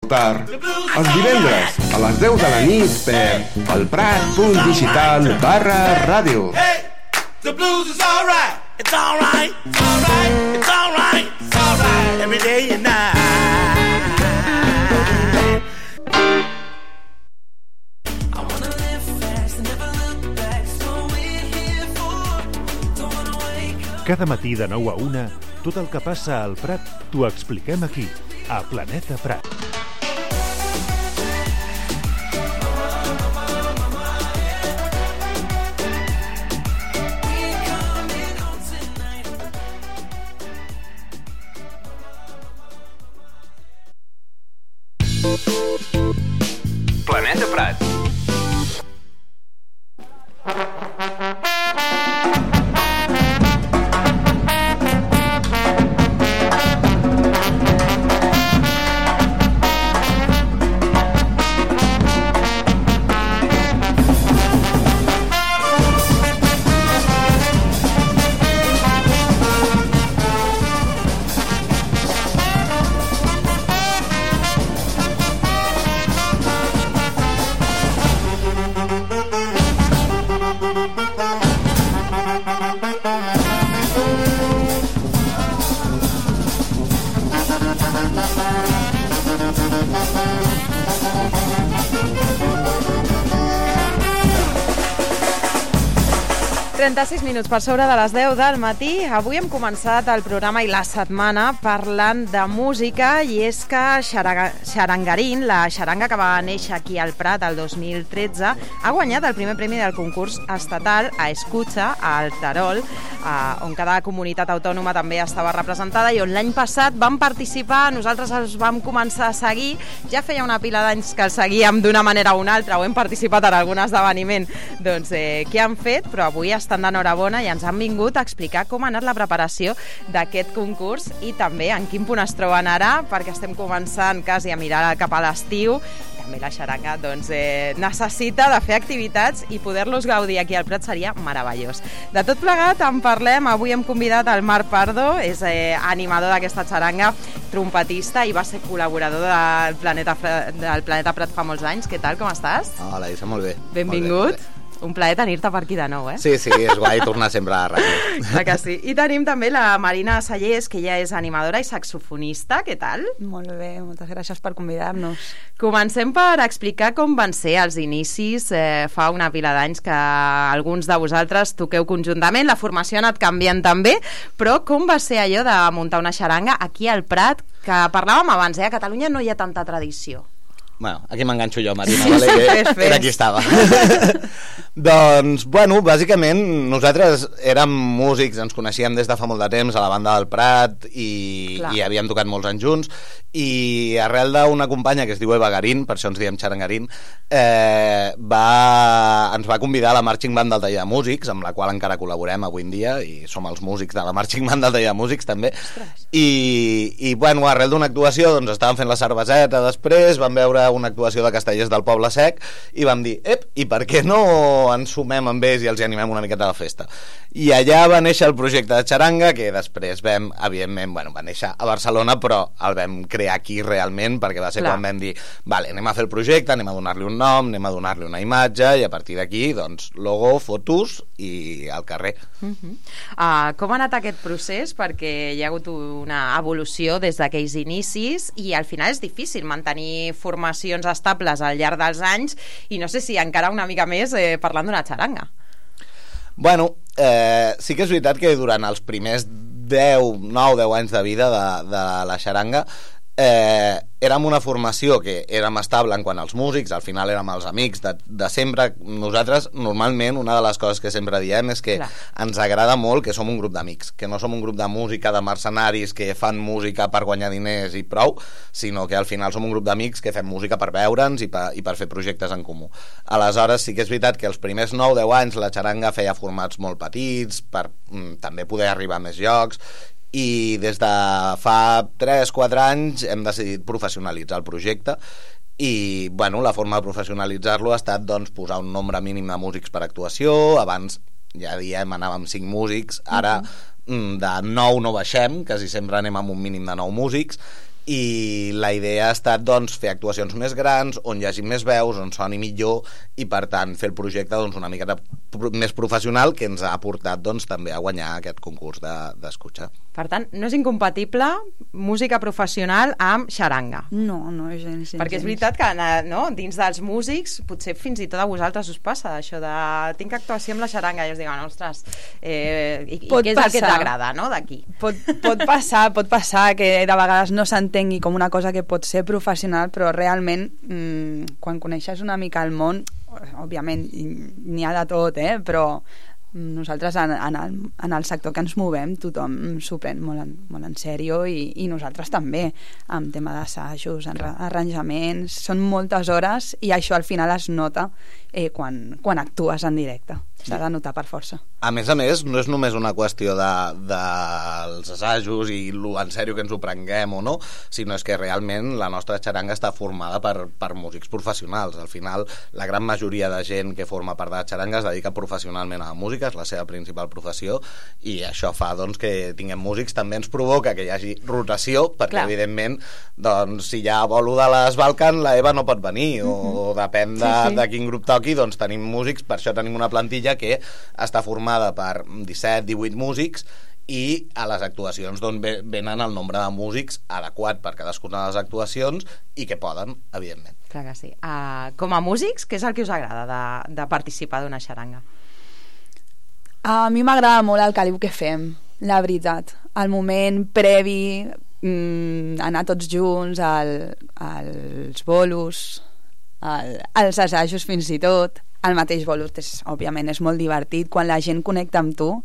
escoltar els divendres a les 10 de la nit per elprat.digital/ràdio. Hey, the blues is all right. It's all right. It's all right. It's all right. It's all right. Every day and night. Cada matí de 9 a 1, tot el que passa al Prat t'ho expliquem aquí, a Planeta Prat. Planeta Prat. Minuts per sobre de les 10 del matí. Avui hem començat el programa i la setmana parlant de música, i és que Xarangarín, la xaranga que va néixer aquí al Prat el 2013, ha guanyat el primer premi del concurs estatal a Escucha, al Terol, on cada comunitat autònoma també estava representada i on l'any passat vam participar. Nosaltres els vam començar a seguir, ja feia una pila d'anys que els seguíem d'una manera o una altra, o hem participat en algun esdeveniment que han fet, però avui estan d'enhorabona i ens han vingut a explicar com ha anat la preparació d'aquest concurs i també en quin punt es troben ara, perquè estem començant quasi a mirar cap a l'estiu. També la xaranga necessita de fer activitats i poder-los gaudir aquí al Prat seria meravellós. De tot plegat en parlem. Avui hem convidat el Marc Pardo, és animador d'aquesta xaranga, trompetista i va ser col·laborador del Planeta Prat fa molts anys. Què tal, com estàs? Hola, Isa, molt bé. Benvingut. Molt bé. Un plaer tenir-te per aquí de nou, Sí, és guai tornar sempre a la ràdio. Clar que sí. I tenim també la Marina Sallés, que ella és animadora i saxofonista. Què tal? Molt bé, moltes gràcies per convidar-nos. Comencem per explicar com van ser els inicis. Fa una pila d'anys que alguns de vosaltres toqueu conjuntament, la formació ha anat canviant també, però com va ser allò de muntar una xaranga aquí al Prat, que parlàvem abans, a Catalunya no hi ha tanta tradició. Bueno, aquí m'enganxo jo, Marina, vale? Que era qui estava. Doncs, bueno, bàsicament nosaltres érem músics, ens coneixíem des de fa molt de temps a la banda del Prat i havíem tocat molts anys junts, i arrel d'una companya que es diu Eva Garín, per això ens diem Xarangarín, ens va convidar a la Marching Band del Taller de Músics, amb la qual encara col·laborem avui en dia, i som els músics de la Marching Band del Taller de Músics també. I bueno, arrel d'una actuació doncs estàvem fent la cerveseta, després vam veure una actuació de Castellers del Poble Sec i vam dir, i per què no ens sumem amb ells i els animem una miqueta a la festa? I allà va néixer el projecte de xaranga, que després evidentment, va néixer a Barcelona, però el vam crear aquí realment, perquè va ser quan vam dir, vale, anem a fer el projecte, anem a donar-li un nom, anem a donar-li una imatge, i a partir d'aquí, doncs, logo, fotos i al carrer. Com ha anat aquest procés? Perquè hi ha hagut una evolució des d'aquells inicis i al final és difícil mantenir formacions estables al llarg dels anys, i no sé si encara una mica més parlant d'una xaranga. Bueno, sí que és veritat que durant els primers 9-10 anys de vida de la xaranga érem una formació que érem estable en quant als músics, al final érem els amics de sempre. Nosaltres, normalment, una de les coses que sempre diem és que ens agrada molt que som un grup d'amics, que no som un grup de música, de mercenaris que fan música per guanyar diners i prou, sinó que al final som un grup d'amics que fem música per veure'ns i per fer projectes en comú. Aleshores, sí que és veritat que els primers 9-10 anys la xaranga feia formats molt petits per també poder arribar a més llocs, i des de fa 3-4 anys hem decidit professionalitzar el projecte i la forma de professionalitzar-lo ha estat posar un nombre mínim de músics per actuació. Abans ja diem anàvem 5 músics, ara de 9 no baixem, quasi sempre anem amb un mínim de 9 músics, i la idea ha estat doncs, fer actuacions més grans, on hi hagi més veus, on soni millor, i per tant fer el projecte doncs, una miqueta més professional, que ens ha portat doncs, també a guanyar aquest concurs d'escucha. Per tant, no és incompatible música professional amb xaranga. No, gens. Perquè és veritat que no, dins dels músics, potser fins i tot a vosaltres us passa això de tinc actuació amb la xaranga i us diuen, ostres, i què és el que t'agrada, no, d'aquí? Pot passar que de vegades no s'entengui com una cosa que pot ser professional, però realment quan coneixes una mica el món, òbviament n'hi ha de tot, però nosaltres en el sector que ens movem tothom s'ho pren molt en sèrio i nosaltres també, amb tema d'assajos, arranjaments, són moltes hores i això al final es nota quan actues en directe. S'ha de notar per força. A més, no és només una qüestió dels assajos i en sèrio que ens ho prenguem o no, sinó és que realment la nostra xaranga està formada per músics professionals. Al final, la gran majoria de gent que forma part de la xaranga es dedica professionalment a la música, és la seva principal professió, i això fa doncs, que tinguem músics. També ens provoca que hi hagi rotació, perquè evidentment doncs, si hi ha bolo de les Balkan, la Eva no pot venir, o depèn de quin grup toqui, doncs tenim músics, per això tenim una plantilla que està formada per 17-18 músics, i a les actuacions doncs, venen el nombre de músics adequat per cadascuna de les actuacions i que poden, evidentment. Clar que sí. Com a músics, què és el que us agrada de participar d'una xaranga? A mi m'agrada molt el caliu que fem, la veritat. El moment previ, anar tots junts als bolos, als assajos fins i tot. El mateix bolo, òbviament, és molt divertit. Quan la gent connecta amb tu,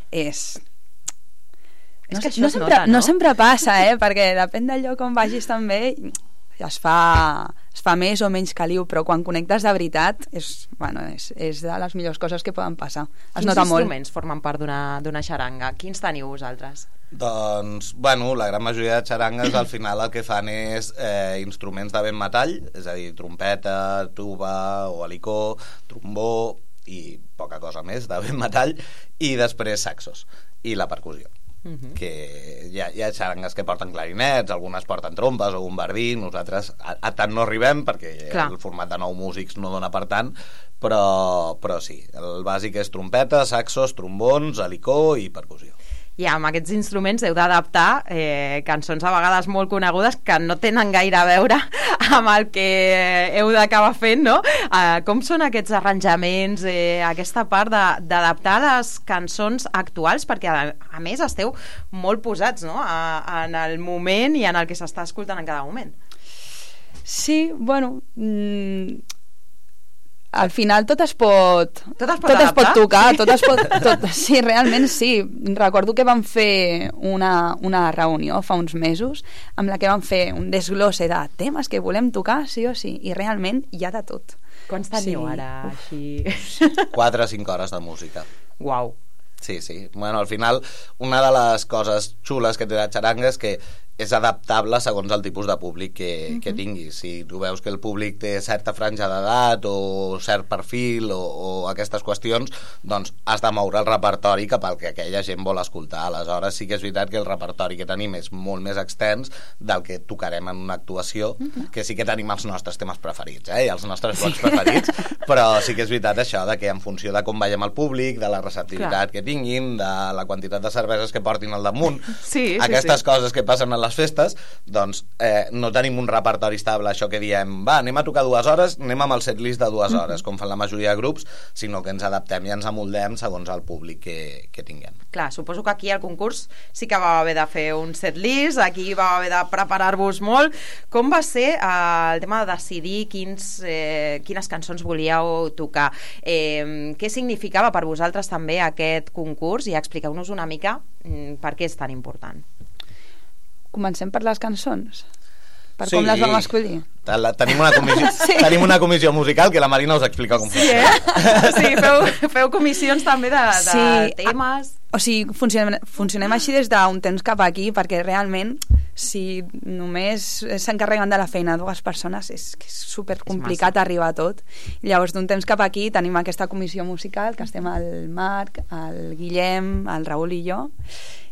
no sempre passa, perquè depèn del lloc on vagis també, es fa més o menys caliu, però quan connectes de veritat és de les millors coses que poden passar. Es nota molt. Quins instruments formen part d'una xaranga? Quins teniu vosaltres? Doncs, la gran majoria de xarangues al final el que fan és instruments de vent metall, és a dir, trompeta, tuba o alicó, trombó i poca cosa més de vent metall, i després saxos i la percussió. Que hi ha xarangues que porten clarinets, algunes porten trompes o bombardí. Nosaltres a tant no arribem perquè el format de 9 músics no dona per tant, però sí, el bàsic és trompeta, saxos, trombons, alicó i percussió. I amb aquests instruments heu d'adaptar cançons a vegades molt conegudes que no tenen gaire a veure amb el que heu d'acabar fent, no? Com són aquests arranjaments, aquesta part d'adaptar les cançons actuals, perquè a més esteu molt posats, no? En el moment i en el que s'està escoltant en cada moment. Sí, al final tot es pot tocar, sí, realment sí. Recordo que vam fer una reunió fa uns mesos amb la que vam fer un desglose de temes que volem tocar, sí o sí, i realment hi ha de tot. Quants teniu ara? Així? 4 o 5 hores de música. Uau. Sí. Al final, una de les coses xules que té la xaranga és que és adaptable segons el tipus de públic que tinguis. Si tu veus que el públic té certa franja d'edat o cert perfil o aquestes qüestions, doncs has de moure el repertori cap al que aquella gent vol escoltar. Aleshores sí que és veritat que el repertori que tenim és molt més extens del que tocarem en una actuació, que sí que tenim els nostres temes preferits, i els nostres blocs preferits, però sí que és veritat això de que en funció de com veiem el públic, de la receptivitat que tinguin, de la quantitat de cerveses que portin al damunt, aquestes coses que passen a les festes, doncs no tenim un repertori estable, això que diem, anem a tocar 2 hores, anem amb el setlist de 2 hores, com fan la majoria de grups, sinó que ens adaptem i ens amoldem segons el públic que tinguem. Clar, suposo que aquí al concurs sí que va haver de fer un setlist, aquí va haver de preparar-vos molt. Com va ser el tema de decidir quines cançons volíeu tocar? Què significava per vosaltres també aquest concurs? I expliqueu-nos una mica per què és tan important. Comencem per les cançons? Per com les vam escollir? Tenim una comissió musical que la Marina us explica com funciona. Sí, feu comissions també de temes. O sigui, funcionem així des d'un temps cap aquí, perquè realment si només s'encarreguen de la feina 2 persones és supercomplicat arribar a tot. Llavors d'un temps cap aquí tenim aquesta comissió musical que estem el Marc, el Guillem, el Raül i jo,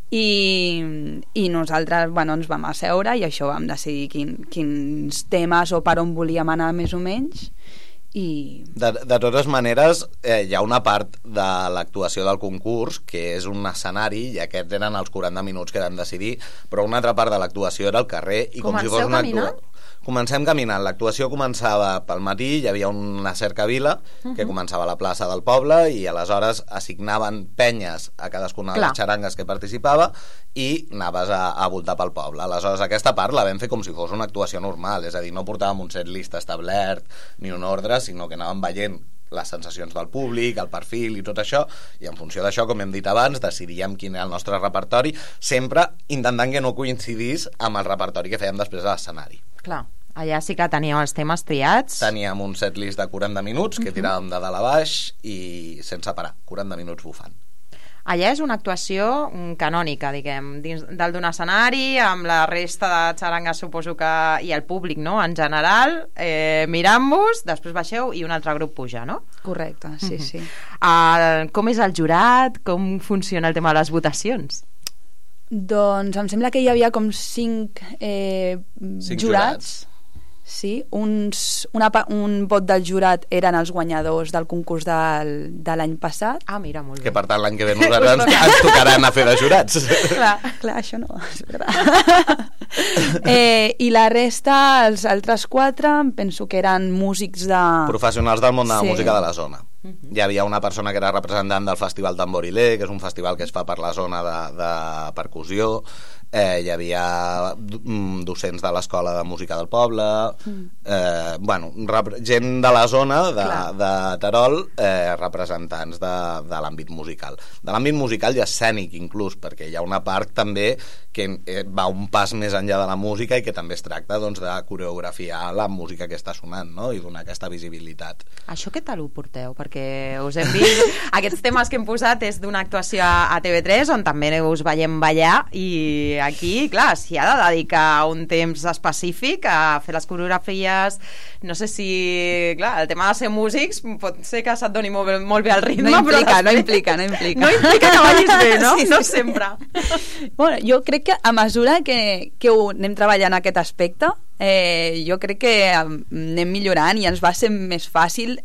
i nosaltres ens vam asseure i això vam decidir quins temes o per on volíem anar més o menys. I... De totes maneres, hi ha una part de l'actuació del concurs que és un escenari, i aquests eren els 40 minuts que vam decidir, però una altra part de l'actuació era el carrer. I com si fos una Comencem caminant. L'actuació començava pel matí, hi havia una cercavila que començava a la plaça del poble i aleshores assignaven penyes a cadascuna de les xarangues que participava i anaves a voltar pel poble. Aleshores aquesta part la vam fer com si fos una actuació normal, és a dir, no portàvem un set list establert ni un ordre, sinó que anàvem veient les sensacions del públic, el perfil i tot això, i en funció d'això, com hem dit abans, decidíem quin era el nostre repertori, sempre intentant que no coincidís amb el repertori que fèiem després de l'escenari. Clar, allà sí que teníem els temes triats. Teníem un setlist de 40 minuts que tiràvem de dalt a baix i sense parar, 40 minuts bufant. Allà és una actuació canònica, diguem, dins d'un escenari, amb la resta de xarangues, suposo que, i el públic, no?, en general, mirant-vos, després baixeu i un altre grup puja, no? Correcte, sí, sí. Com és el jurat? Com funciona el tema de les votacions? Doncs em sembla que hi havia com 5 jurats. Sí, un vot del jurat eren els guanyadors del concurs de l'any passat. Ah, mira, molt bé. Que per tant l'any que ve nosaltres ens tocarà anar a fer de jurats. Clar, això no, és veritat. I la resta, els altres 4, penso que eren músics professionals del món de la música de la zona. Hi havia una persona que era representant del Festival Tamborilé, que és un festival que es fa per la zona de percussió. Hi havia docents de l'escola de música del poble, gent de la zona de Terol, representants de l'àmbit musical. De l'àmbit musical i escènic inclús, perquè hi ha una part també que va un pas més enllà de la música i que també es tracta de coreografiar la música que està sonant, no?, i donar aquesta visibilitat. Això què tal ho porteu? Perquè us hem vist, aquests temes que hem posat és d'una actuació a TV3 on també us veiem ballar, i aquí, clar, s'hi ha de dedicar un temps específic a fer les coreografies. No sé si, clar, el tema de ser músics pot ser que se't doni molt bé el ritme, no implica. No implica que ballis bé, no? Sí, no sempre. Bueno, jo crec que a mesura que ho anem treballant aquest aspecte, jo crec que anem millorant i ens va ser més fàcil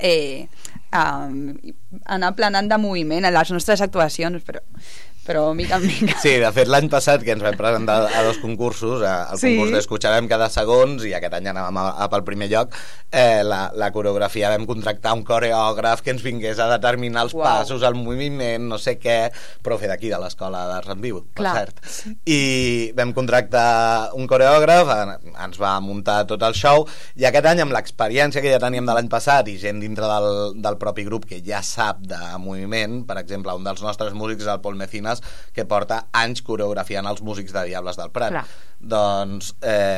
anar planant de moviment a les nostres actuacions, però mica en mica. Sí, de fet l'any passat que ens vam presentar a 2 concursos, al concurs d'Escucharem cada segons, i aquest any anàvem pel primer lloc, la coreografia vam contractar un coreògraf que ens vingués a determinar els passos, el moviment, no sé què, profe d'aquí de l'Escola d'Arts en Viu, per cert. I vam contractar un coreògraf, ens va muntar tot el show, i aquest any amb l'experiència que ja teníem de l'any passat i gent dintre del propi grup que ja sap de moviment, per exemple, un dels nostres músics, el Pol Mecinas, que porta anys coreografiant els músics de Diables del Prat. Doncs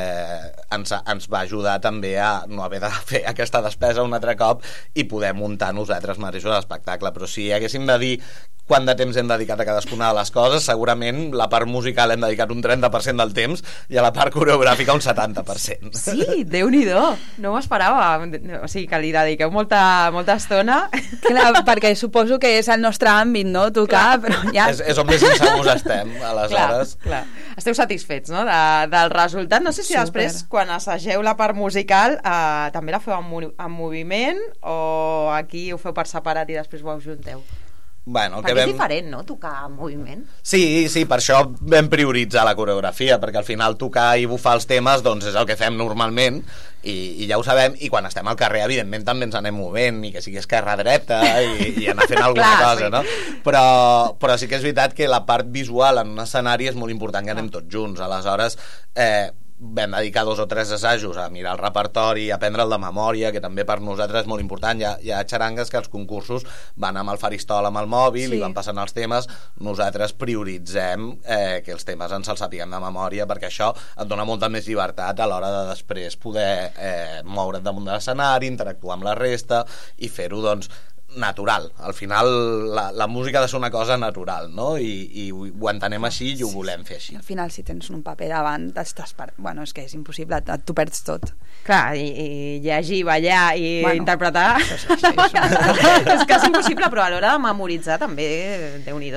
ens va ajudar també a no haver de fer aquesta despesa un altre cop i poder muntar nosaltres mateixos l'espectacle. Però si haguéssim de dir quant de temps hem dedicat a cadascuna de les coses, segurament la part musical hem dedicat un 30% del temps i a la part coreogràfica un 70%. Sí, Déu-n'hi-do, no m'ho esperava. O sigui que li dediqueu molta estona. Clar, perquè suposo que és el nostre àmbit, no?, tocar, però ja... És on més insegurs estem, aleshores. Clar. Esteu satisfets, no?, del resultat. No sé si després, quan assageu la part musical, també la feu en moviment o aquí ho feu per separat i després ho ajunteu? Perquè és diferent, no?, tocar en moviment. Sí, per això vam prioritzar la coreografia, perquè al final tocar i bufar els temes doncs és el que fem normalment i ja ho sabem, i quan estem al carrer evidentment també ens anem movent, i que sigui esquerra-dreta i anar fent alguna cosa, no? Però sí que és veritat que la part visual en un escenari és molt important que anem tots junts. Aleshores vam dedicar 2 o 3 assajos a mirar el repertori, a aprendre'l de memòria, que també per nosaltres és molt important. Hi ha xarangues que els concursos van amb el faristol, amb el mòbil, i van passant els temes. Nosaltres prioritzem que els temes ens els sapiguem de memòria, perquè això et dona molta més llibertat a l'hora de després poder moure't damunt de l'escenari, interactuar amb la resta i fer-ho, doncs, natural. Al final la música ha de ser una cosa natural, no? I ho entenem així i ho volem fer així. Al final, si tens un paper davant, bueno, és que és impossible, t'ho perds tot. Clar, i llegir, ballar i interpretar és quasi impossible, però a l'hora de memoritzar també, Déu-n'hi-do.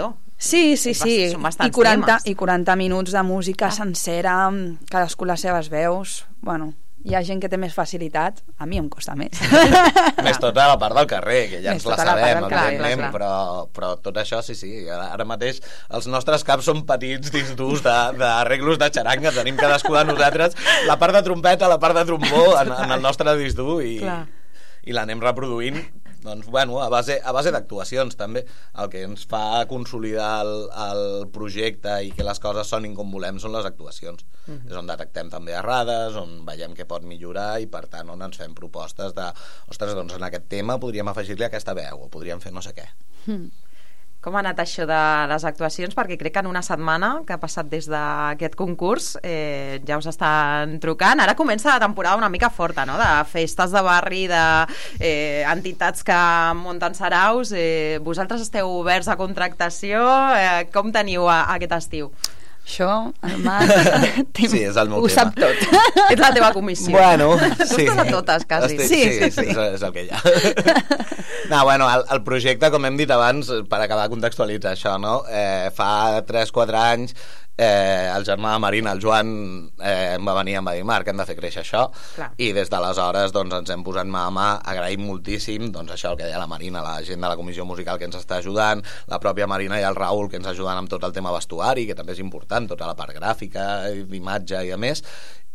Sí. Són bastants I 40 minuts de música sencera, cadascú les seves veus. Bueno, hi ha gent que té més facilitat, a mi em costa més. Més tota la part del carrer, que ja ens la sabem, evidentment, però tot això, sí, ara mateix els nostres caps són petits discs durs d'arreglos de xaranga, tenim cadascú de nosaltres la part de trompeta, la part de trombó en el nostre disc dur i l'anem reproduint, doncs, bueno, a base d'actuacions també. El que ens fa consolidar el projecte i que les coses sonin com volem són les actuacions. És on detectem també errades, on veiem què pot millorar i per tant on ens fem propostes de, ostres, doncs en aquest tema podríem afegir-li aquesta veu o podríem fer no sé què. Com ha anat això de les actuacions? Perquè crec que en una setmana que ha passat des d'aquest concurs ja us estan trucant. Ara comença la temporada una mica forta, no? De festes de barri, d'entitats que munten saraus. Vosaltres esteu oberts a contractació? Com teniu aquest estiu? Això, el Marc, sí, és el meu ho sap tot. És la teva comissió. Bueno, sí. Tu estàs a totes, quasi. Sí, és el que hi ha. No, bueno, el projecte, com hem dit abans, per acabar de contextualitzar això, no? Fa 3-4 anys el germà de Marina, el Joan, em va venir i em va dir, Marc, hem de fer créixer això. Clar. I des d'aleshores doncs, ens hem posat mà a mà. Agraïm moltíssim doncs, això, el que deia la Marina, la gent de la comissió musical que ens està ajudant, la pròpia Marina i el Raül que ens ajuden amb tot el tema vestuari, que també és important, tota la part gràfica, d'imatge i a més.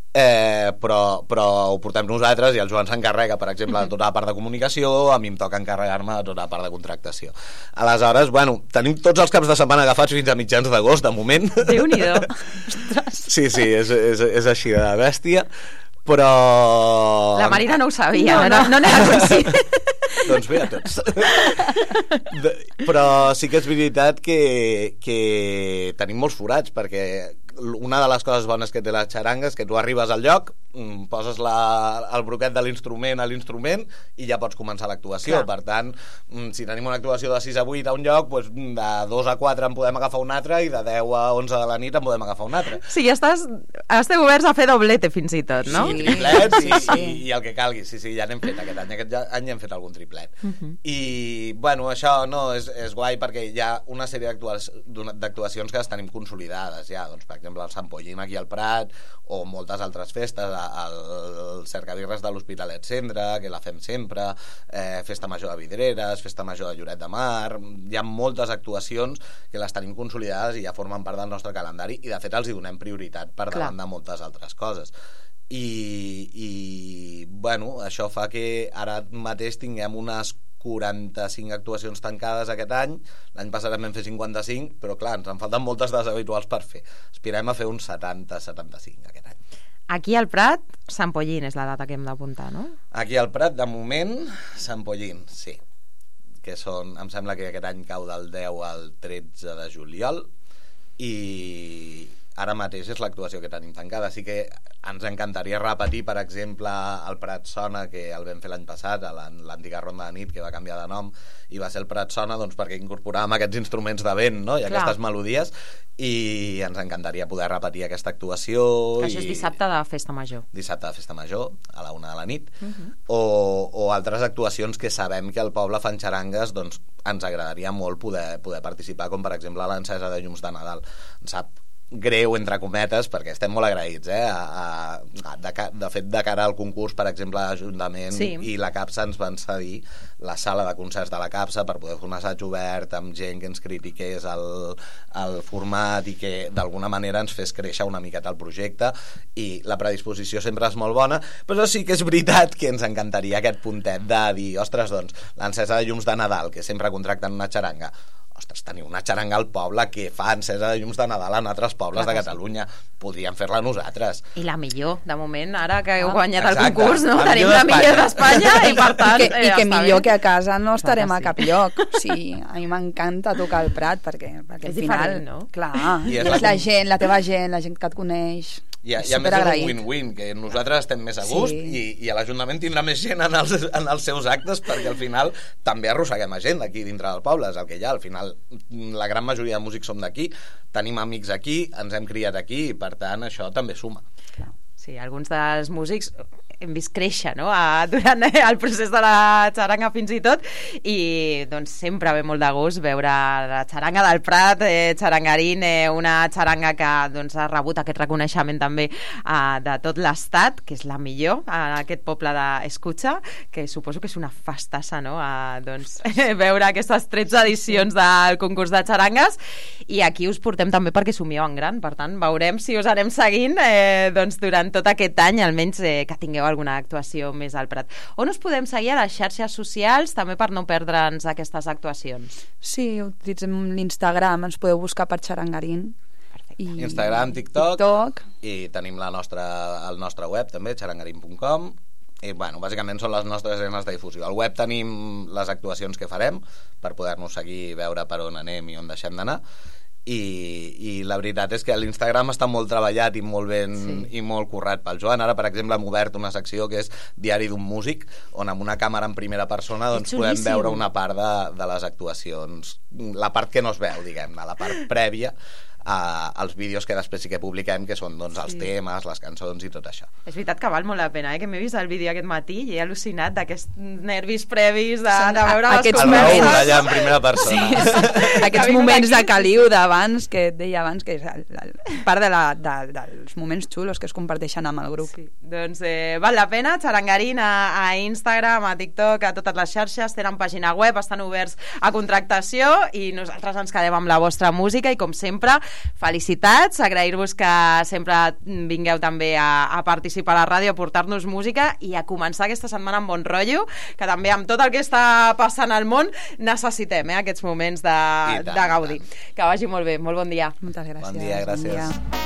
Però ho portem nosaltres i el Joan s'encarrega, per exemple, de tota la part de comunicació, a mi em toca encarregar-me de tota la part de contractació. Aleshores, bueno, tenim tots els caps de setmana agafats fins a mitjans d'agost, de moment. Déu-n'hi-do. Sí, és així de bèstia, però... La Marina no ho sabia, no n'era conscient. Doncs bé a tots. Però sí que és veritat que tenim molts forats, perquè una de les coses bones que té la xaranga és que tu arribes al lloc, poses el broquet de l'instrument a l'instrument i ja pots començar l'actuació. Per tant, si tenim una actuació de 6 a 8 a un lloc, doncs de 2 a 4 en podem agafar un altre i de 10 a 11 de la nit en podem agafar un altre. Sí, esteu oberts a fer doblete fins i tot, no? Sí, triplets i el que calgui. Sí, ja n'hem fet aquest any. Aquest any hem fet algun triplet. I, bueno, això no és guai perquè hi ha una sèrie d'actuacions que les tenim consolidades ja, doncs, per exemple, el Sant Pollín aquí al Prat o moltes altres festes, el Cercabirres de l'Hospitalet Cendra, que la fem sempre, Festa Major de Vidreres, Festa Major de Lloret de Mar. Hi ha moltes actuacions que les tenim consolidades i ja formen part del nostre calendari i de fet els hi donem prioritat per davant de moltes altres coses. I bueno, això fa que ara mateix tinguem unes 45 actuacions tancades aquest any. L'any passat en vam fer 55, però clar, ens en falten moltes de les habituals per fer. Aspirem a fer uns 70-75 aquest any. Aquí al Prat, Sant Pollín és la data que hem d'apuntar, no? Aquí al Prat, de moment, Sant Pollín, sí. Que són, em sembla que aquest any cau del 10 al 13 de juliol i ara mateix és l'actuació que tenim tancada. Així que ens encantaria repetir, per exemple, el Prat Sona, que el vam fer l'any passat, a l'antiga ronda de nit, que va canviar de nom, i va ser el Prat Sona doncs, perquè incorporàvem aquests instruments de vent, no? I aquestes melodies, i ens encantaria poder repetir aquesta actuació. Que això és dissabte de Festa Major. Dissabte de Festa Major, a la 1 de la nit. O altres actuacions que sabem que al poble fan xarangues, doncs ens agradaria molt poder participar, com per exemple l'encesa de llums de Nadal. Ens sap greu, entre cometes, perquè estem molt agraïts, de fet, de cara al concurs, per exemple, l'Ajuntament i la CAPSA ens van cedir la sala de concerts de la CAPSA per poder fer un assaig obert amb gent que ens critiqués el format i que d'alguna manera ens fes créixer una miqueta el projecte, i la predisposició sempre és molt bona, però sí que és veritat que ens encantaria aquest puntet de dir, ostres, doncs, l'encesa de llums de Nadal, que sempre contracten una xaranga, ostres, teniu una xaranga al poble que fa encesa de llums de Nadal en altres pobles de Catalunya, podríem fer-la nosaltres. I la millor, de moment, ara que heu guanyat el concurs, no? Tenim la millor d'Espanya i per tant... I que millor que a casa no estarem a cap lloc. Sí, a mi m'encanta tocar el Prat perquè al final, no? Clar, la gent, la teva gent, la gent que et coneix... I a més és un win-win, que nosaltres estem més a gust i a l'Ajuntament tindrà més gent en els seus actes, perquè al final també arrosseguem a gent d'aquí dintre del poble, és el que hi ha. Al final la gran majoria de músics som d'aquí, tenim amics aquí, ens hem criat aquí i per tant això també suma. Sí, alguns dels músics hem vist créixer, no?, durant el procés de la xaranga fins i tot, i doncs sempre ve molt de gust veure la xaranga del Prat, Xarangarín, una xaranga que doncs, ha rebut aquest reconeixement també de tot l'estat, que és la millor, aquest poble d'Escutxa, que suposo que és una festassa, no?, doncs, veure aquestes 13 edicions del concurs de xarangues, i aquí us portem també perquè somieu en gran, per tant veurem si us anem seguint doncs, durant tot aquest any, almenys que tingueu alguna actuació més al Prat. On us podem seguir a les xarxes socials també per no perdre'ns aquestes actuacions? Sí, utilitzem l'Instagram, ens podeu buscar per Xarangarín. Instagram, TikTok, i tenim el nostre web també, xarangarín.com, i bueno, bàsicament són les nostres eines de difusió. Al web tenim les actuacions que farem per poder-nos seguir i veure per on anem i on deixem d'anar, i la veritat és que l'Instagram està molt treballat i molt ben i molt currat pel Joan. Ara, per exemple, hem obert una secció que és Diari d'un músic, on amb una càmera en primera persona doncs, podem veure una part de les actuacions, la part que no es veu, diguem-ne, la part prèvia als vídeos que després sí que publiquem, que són doncs, els temes, les cançons i tot això. És veritat que val molt la pena, que m'he vist el vídeo aquest matí i he al·lucinat d'aquests nervis previs de veure aquests moments allà en primera persona. Aquests moments de caliu d'abans, que et deia abans, que és part dels moments xulos que es comparteixen amb el grup. Doncs val la pena. Xarangarín a Instagram, a TikTok, a totes les xarxes, tenen pàgina web, estan oberts a contractació, i nosaltres ens quedem amb la vostra música, i com sempre felicitats, agrair-vos que sempre vingueu també a participar a la ràdio, a portar-nos música i a començar aquesta setmana amb bon rotllo, que també amb tot el que està passant al món necessitem aquests moments de gaudir. Que vagi molt bé, molt bon dia. Moltes gràcies. Bon dia, gràcies. Bon dia.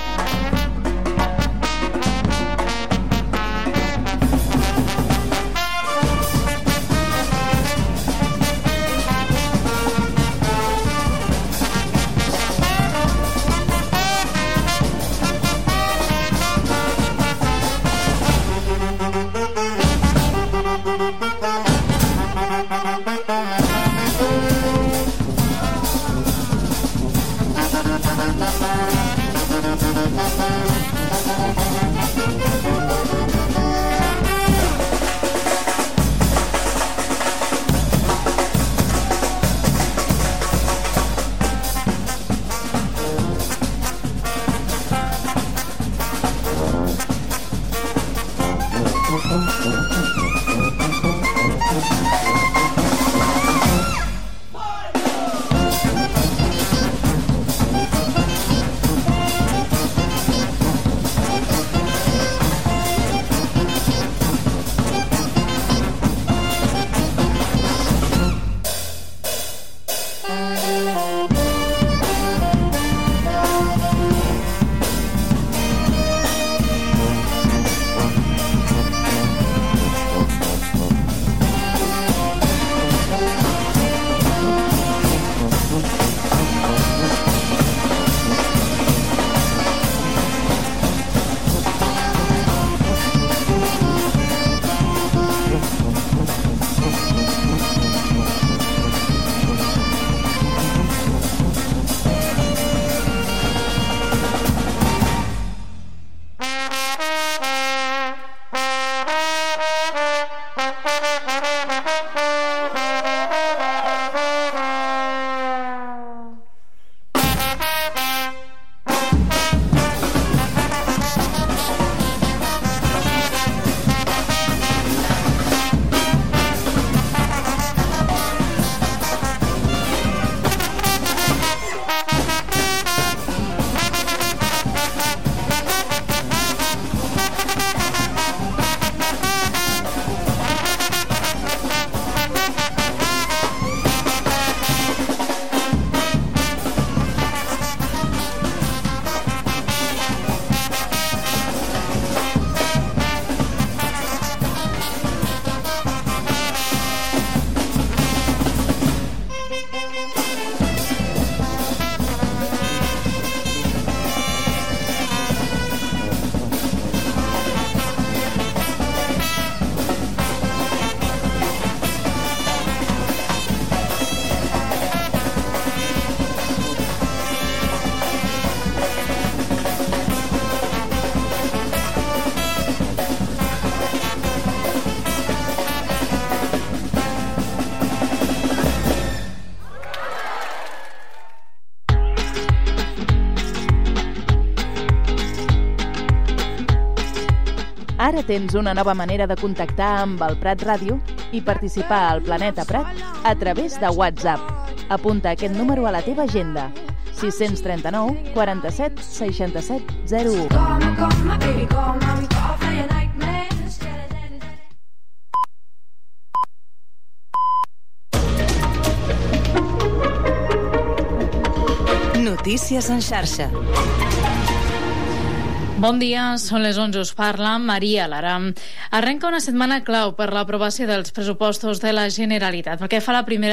Ara tens una nova manera de contactar amb el Prat Ràdio i participar al Planeta Prat a través de WhatsApp. Apunta aquest número a la teva agenda: 639 47 67 01. Notícies en xarxa. Bon dia, són les 11, us parla Maria Lara. Arrenca una setmana clau per l'aprovació dels pressupostos de la Generalitat. Pel que fa a la primera